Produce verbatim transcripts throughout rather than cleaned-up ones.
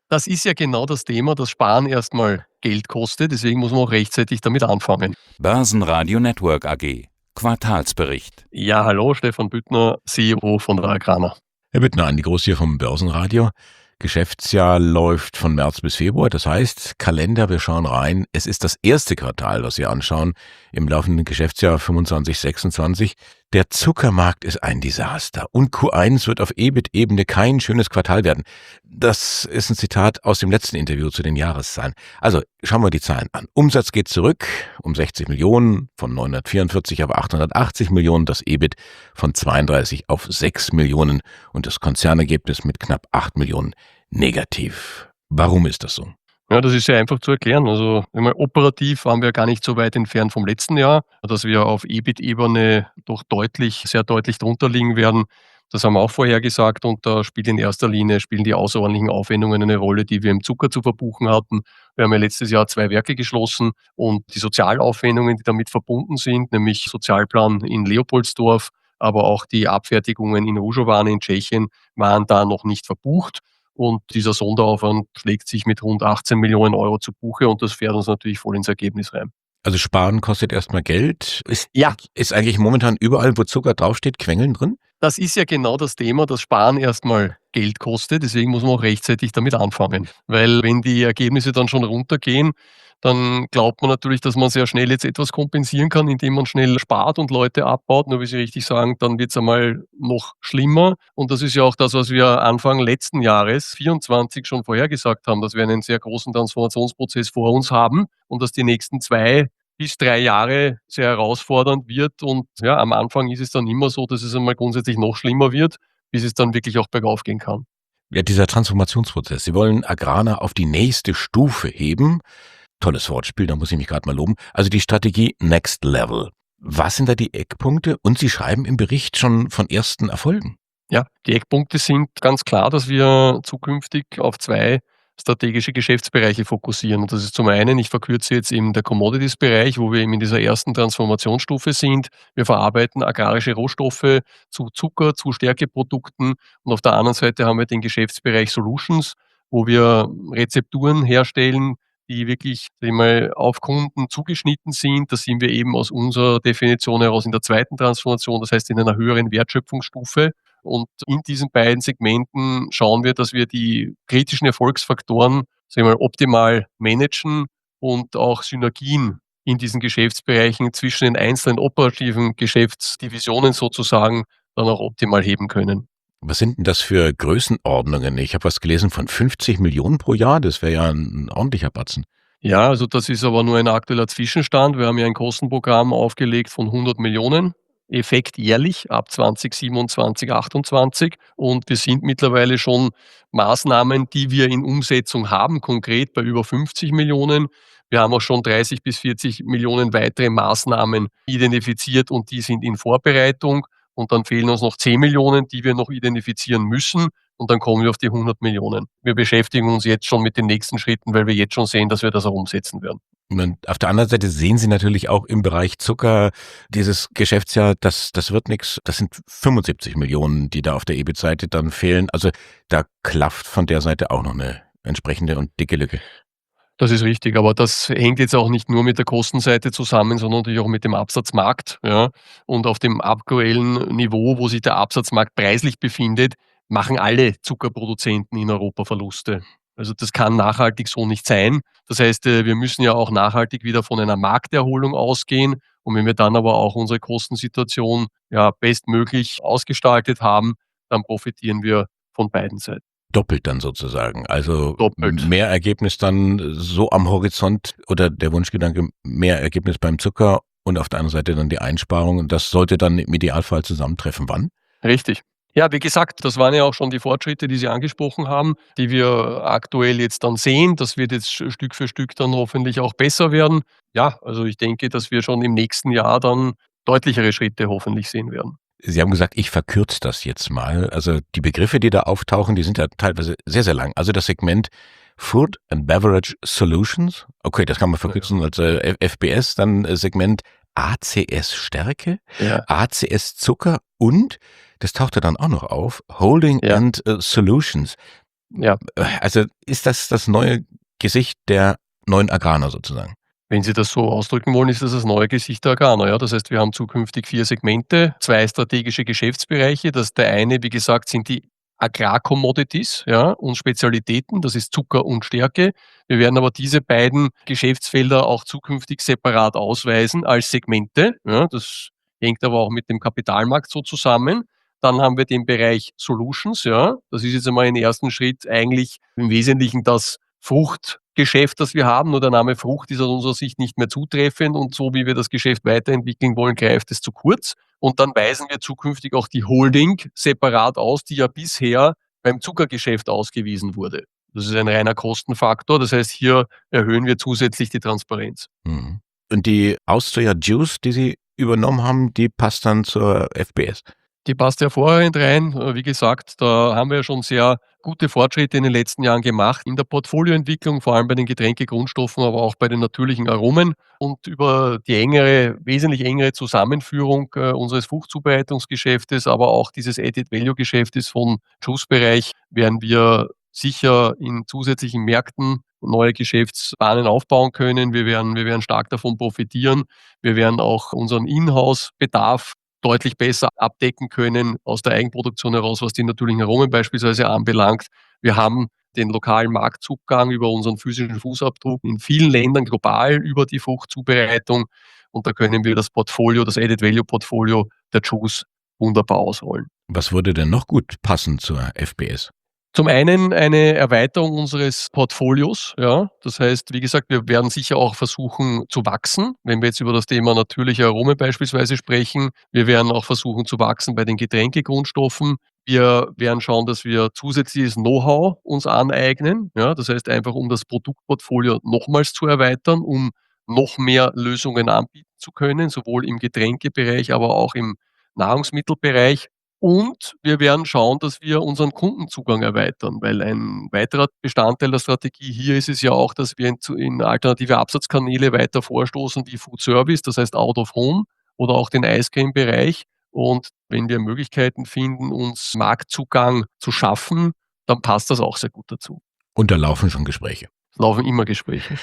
Das ist ja genau das Thema, dass Sparen erstmal Geld kostet, deswegen muss man auch rechtzeitig damit anfangen. Börsenradio Network A G Quartalsbericht. Ja, hallo, Stefan Büttner, C E O von der Agrana. Herr Büttner, Andi Groß hier vom Börsenradio. Geschäftsjahr läuft von März bis Februar, das heißt Kalender, wir schauen rein. Es ist das erste Quartal, was wir anschauen im laufenden Geschäftsjahr fünfundzwanzig sechsundzwanzig. Der Zuckermarkt ist ein Desaster und Q eins wird auf E B I T-Ebene kein schönes Quartal werden. Das ist ein Zitat aus dem letzten Interview zu den Jahreszahlen. Also schauen wir die Zahlen an. Umsatz geht zurück um sechzig Millionen, von neunhundertvierundvierzig auf achthundertachtzig Millionen, das E B I T von zweiunddreißig auf sechs Millionen und das Konzernergebnis mit knapp acht Millionen negativ. Warum ist das so? Ja, das ist sehr einfach zu erklären. Also einmal operativ waren wir gar nicht so weit entfernt vom letzten Jahr, dass wir auf E B I T-Ebene doch deutlich, sehr deutlich drunter liegen werden. Das haben wir auch vorhergesagt und da spielt in erster Linie spielen die außerordentlichen Aufwendungen eine Rolle, die wir im Zucker zu verbuchen hatten. Wir haben ja letztes Jahr zwei Werke geschlossen und die Sozialaufwendungen, die damit verbunden sind, nämlich Sozialplan in Leopoldsdorf, aber auch die Abfertigungen in Ružovany in Tschechien, waren da noch nicht verbucht. Und dieser Sonderaufwand schlägt sich mit rund achtzehn Millionen Euro zu Buche und das fährt uns natürlich voll ins Ergebnis rein. Also Sparen kostet erstmal Geld. Ist, Ja. ist eigentlich momentan überall, wo Zucker draufsteht, Quengeln drin? Das ist ja genau das Thema, dass Sparen erstmal Geld kostet, deswegen muss man auch rechtzeitig damit anfangen. Weil wenn die Ergebnisse dann schon runtergehen, dann glaubt man natürlich, dass man sehr schnell jetzt etwas kompensieren kann, indem man schnell spart und Leute abbaut. Nur wie Sie richtig sagen, dann wird es einmal noch schlimmer. Und das ist ja auch das, was wir Anfang letzten Jahres, vierundzwanzig, schon vorhergesagt haben, dass wir einen sehr großen Transformationsprozess vor uns haben und dass die nächsten zwei bis drei Jahre sehr herausfordernd wird. Und ja, am Anfang ist es dann immer so, dass es einmal grundsätzlich noch schlimmer wird, bis es dann wirklich auch bergauf gehen kann. Ja, dieser Transformationsprozess. Sie wollen Agrana auf die nächste Stufe heben. Tolles Wortspiel, da muss ich mich gerade mal loben. Also die Strategie Next Level. Was sind da die Eckpunkte? Und Sie schreiben im Bericht schon von ersten Erfolgen. Ja, die Eckpunkte sind ganz klar, dass wir zukünftig auf zwei strategische Geschäftsbereiche fokussieren. Und das ist zum einen, ich verkürze jetzt eben der Commodities-Bereich, wo wir eben in dieser ersten Transformationsstufe sind. Wir verarbeiten agrarische Rohstoffe zu Zucker, zu Stärkeprodukten. Und auf der anderen Seite haben wir den Geschäftsbereich Solutions, wo wir Rezepturen herstellen, die wirklich einmal auf Kunden zugeschnitten sind. Das sind wir eben aus unserer Definition heraus in der zweiten Transformation, das heißt in einer höheren Wertschöpfungsstufe. Und in diesen beiden Segmenten schauen wir, dass wir die kritischen Erfolgsfaktoren, sagen wir mal, optimal managen und auch Synergien in diesen Geschäftsbereichen zwischen den einzelnen operativen Geschäftsdivisionen sozusagen dann auch optimal heben können. Was sind denn das für Größenordnungen? Ich habe was gelesen von fünfzig Millionen pro Jahr. Das wäre ja ein ordentlicher Batzen. Ja, also das ist aber nur ein aktueller Zwischenstand. Wir haben ja ein Kostenprogramm aufgelegt von hundert Millionen. Effekt jährlich ab zwanzig siebenundzwanzig, achtundzwanzig. Und wir sind mittlerweile schon Maßnahmen, die wir in Umsetzung haben, konkret bei über fünfzig Millionen. Wir haben auch schon dreißig bis vierzig Millionen weitere Maßnahmen identifiziert und die sind in Vorbereitung. Und dann fehlen uns noch zehn Millionen, die wir noch identifizieren müssen. Und dann kommen wir auf die hundert Millionen. Wir beschäftigen uns jetzt schon mit den nächsten Schritten, weil wir jetzt schon sehen, dass wir das auch umsetzen werden. Und auf der anderen Seite sehen Sie natürlich auch im Bereich Zucker dieses Geschäftsjahr, das, das wird nichts. Das sind fünfundsiebzig Millionen, die da auf der E B I T-Seite dann fehlen. Also da klafft von der Seite auch noch eine entsprechende und dicke Lücke. Das ist richtig, aber das hängt jetzt auch nicht nur mit der Kostenseite zusammen, sondern natürlich auch mit dem Absatzmarkt. Ja. Und auf dem aktuellen Niveau, wo sich der Absatzmarkt preislich befindet, machen alle Zuckerproduzenten in Europa Verluste. Also das kann nachhaltig so nicht sein. Das heißt, äh, wir müssen ja auch nachhaltig wieder von einer Markterholung ausgehen. Und wenn wir dann aber auch unsere Kostensituation ja bestmöglich ausgestaltet haben, dann profitieren wir von beiden Seiten. Doppelt dann sozusagen. Also Doppelt. mehr Ergebnis dann so am Horizont oder der Wunschgedanke, mehr Ergebnis beim Zucker und auf der anderen Seite dann die Einsparung. Und das sollte dann im Idealfall zusammentreffen. Wann? Richtig. Ja, wie gesagt, das waren ja auch schon die Fortschritte, die Sie angesprochen haben, die wir aktuell jetzt dann sehen. Das wird jetzt sch- Stück für Stück dann hoffentlich auch besser werden. Ja, also ich denke, dass wir schon im nächsten Jahr dann deutlichere Schritte hoffentlich sehen werden. Sie haben gesagt, ich verkürze das jetzt mal. Also die Begriffe, die da auftauchen, die sind ja teilweise sehr, sehr lang. Also das Segment Food and Beverage Solutions, okay, das kann man verkürzen als äh, F B S, dann äh, Segment A C S Stärke, Ja. A C S Zucker und, das tauchte dann auch noch auf, Holding Ja. and äh, Solutions. Ja. Also ist das das neue Gesicht der neuen Agrana sozusagen? Wenn Sie das so ausdrücken wollen, ist das das neue Gesicht der Agrana. Ja, das heißt, wir haben zukünftig vier Segmente, zwei strategische Geschäftsbereiche. Das der eine, wie gesagt, sind die Agrarcommodities, ja, und Spezialitäten. Das ist Zucker und Stärke. Wir werden aber diese beiden Geschäftsfelder auch zukünftig separat ausweisen als Segmente. Ja, das hängt aber auch mit dem Kapitalmarkt so zusammen. Dann haben wir den Bereich Solutions. Ja, das ist jetzt einmal im ersten Schritt eigentlich im Wesentlichen das Fruchtgeschäft, das wir haben. Nur der Name Frucht ist aus unserer Sicht nicht mehr zutreffend und so wie wir das Geschäft weiterentwickeln wollen, greift es zu kurz. Und dann weisen wir zukünftig auch die Holding separat aus, die ja bisher beim Zuckergeschäft ausgewiesen wurde. Das ist ein reiner Kostenfaktor. Das heißt, hier erhöhen wir zusätzlich die Transparenz. Mhm. Und die Austria Juice, die Sie übernommen haben, die passt dann zur F B S? Die passt hervorragend rein. Wie gesagt, da haben wir ja schon sehr gute Fortschritte in den letzten Jahren gemacht in der Portfolioentwicklung, vor allem bei den Getränkegrundstoffen, aber auch bei den natürlichen Aromen. Und über die engere, wesentlich engere Zusammenführung äh, unseres Fruchtzubereitungsgeschäftes, aber auch dieses Added-Value-Geschäftes vom Juice-Bereich werden wir sicher in zusätzlichen Märkten neue Geschäftsbahnen aufbauen können. Wir werden, wir werden stark davon profitieren. Wir werden auch unseren Inhouse-Bedarf deutlich besser abdecken können aus der Eigenproduktion heraus, was die natürlichen Aromen beispielsweise anbelangt. Wir haben den lokalen Marktzugang über unseren physischen Fußabdruck in vielen Ländern global über die Fruchtzubereitung und da können wir das Portfolio, das Added Value Portfolio der Juice wunderbar ausrollen. Was würde denn noch gut passen zur F B S? Zum einen eine Erweiterung unseres Portfolios, ja. Das heißt, wie gesagt, wir werden sicher auch versuchen zu wachsen, wenn wir jetzt über das Thema natürliche Aromen beispielsweise sprechen. Wir werden auch versuchen zu wachsen bei den Getränkegrundstoffen. Wir werden schauen, dass wir zusätzliches Know-how uns aneignen, ja. Das heißt einfach, um das Produktportfolio nochmals zu erweitern, um noch mehr Lösungen anbieten zu können, sowohl im Getränkebereich, aber auch im Nahrungsmittelbereich. Und wir werden schauen, dass wir unseren Kundenzugang erweitern, weil ein weiterer Bestandteil der Strategie hier ist es ja auch, dass wir in zu in alternative Absatzkanäle weiter vorstoßen wie Food Service, das heißt Out of Home oder auch den Ice Cream Bereich. Und wenn wir Möglichkeiten finden, uns Marktzugang zu schaffen, dann passt das auch sehr gut dazu. Und da laufen schon Gespräche. Es laufen immer Gespräche.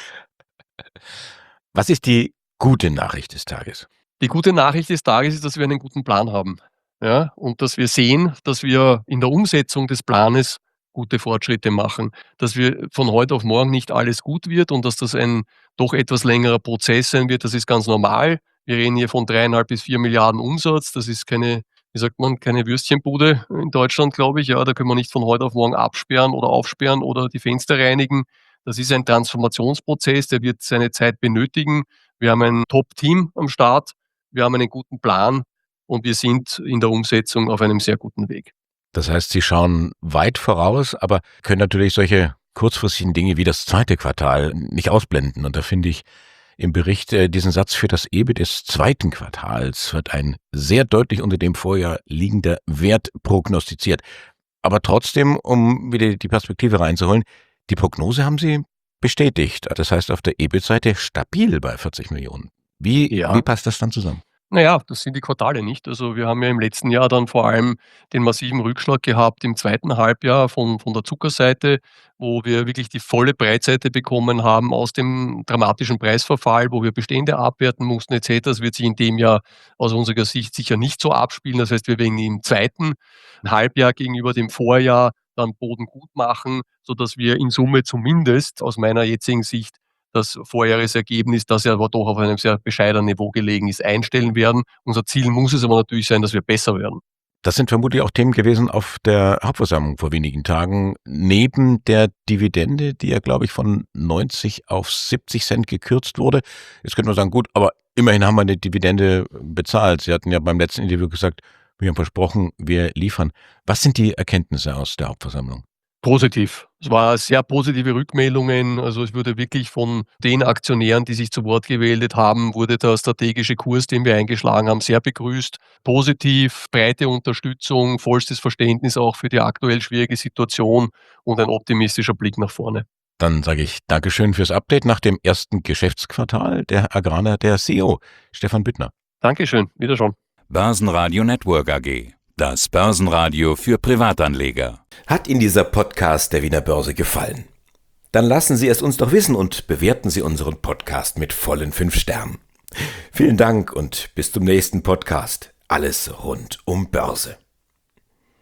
Was ist die gute Nachricht des Tages? Die gute Nachricht des Tages ist, dass wir einen guten Plan haben. Ja, und dass wir sehen, dass wir in der Umsetzung des Planes gute Fortschritte machen, dass wir von heute auf morgen nicht alles gut wird und dass das ein doch etwas längerer Prozess sein wird, das ist ganz normal. Wir reden hier von dreieinhalb bis vier Milliarden Umsatz. Das ist keine, wie sagt man, keine Würstchenbude in Deutschland, glaube ich. Ja, da können wir nicht von heute auf morgen absperren oder aufsperren oder die Fenster reinigen. Das ist ein Transformationsprozess, der wird seine Zeit benötigen. Wir haben ein Top-Team am Start. Wir haben einen guten Plan. Und wir sind in der Umsetzung auf einem sehr guten Weg. Das heißt, Sie schauen weit voraus, aber können natürlich solche kurzfristigen Dinge wie das zweite Quartal nicht ausblenden. Und da finde ich im Bericht äh, diesen Satz: Für das E B I T des zweiten Quartals wird ein sehr deutlich unter dem Vorjahr liegender Wert prognostiziert. Aber trotzdem, um wieder die Perspektive reinzuholen, die Prognose haben Sie bestätigt. Das heißt, auf der E B I T-Seite stabil bei vierzig Millionen. Wie, Ja. wie passt das dann zusammen? Naja, das sind die Quartale nicht. Also wir haben ja im letzten Jahr dann vor allem den massiven Rückschlag gehabt im zweiten Halbjahr von, von der Zuckerseite, wo wir wirklich die volle Breitseite bekommen haben aus dem dramatischen Preisverfall, wo wir Bestände abwerten mussten et cetera. Das wird sich in dem Jahr aus unserer Sicht sicher nicht so abspielen. Das heißt, wir werden im zweiten Halbjahr gegenüber dem Vorjahr dann Boden gut machen, sodass wir in Summe zumindest aus meiner jetzigen Sicht das Vorjahresergebnis, das ja aber doch auf einem sehr bescheidenen Niveau gelegen ist, einstellen werden. Unser Ziel muss es aber natürlich sein, dass wir besser werden. Das sind vermutlich auch Themen gewesen auf der Hauptversammlung vor wenigen Tagen. Neben der Dividende, die ja, glaube ich, von neunzig auf siebzig Cent gekürzt wurde. Jetzt könnte man sagen, gut, aber immerhin haben wir eine Dividende bezahlt. Sie hatten ja beim letzten Interview gesagt, wir haben versprochen, wir liefern. Was sind die Erkenntnisse aus der Hauptversammlung? Positiv. Es war sehr positive Rückmeldungen. Also es wurde wirklich von den Aktionären, die sich zu Wort gemeldet haben, wurde der strategische Kurs, den wir eingeschlagen haben, sehr begrüßt. Positiv, breite Unterstützung, vollstes Verständnis auch für die aktuell schwierige Situation und ein optimistischer Blick nach vorne. Dann sage ich Dankeschön fürs Update nach dem ersten Geschäftsquartal. Der Agrana, der C E O, Stefan Büttner. Dankeschön. Wiederschauen. Börsenradio Network A G. Das Börsenradio für Privatanleger. Hat Ihnen dieser Podcast der Wiener Börse gefallen? Dann lassen Sie es uns doch wissen und bewerten Sie unseren Podcast mit vollen fünf Sternen. Vielen Dank und bis zum nächsten Podcast. Alles rund um Börse.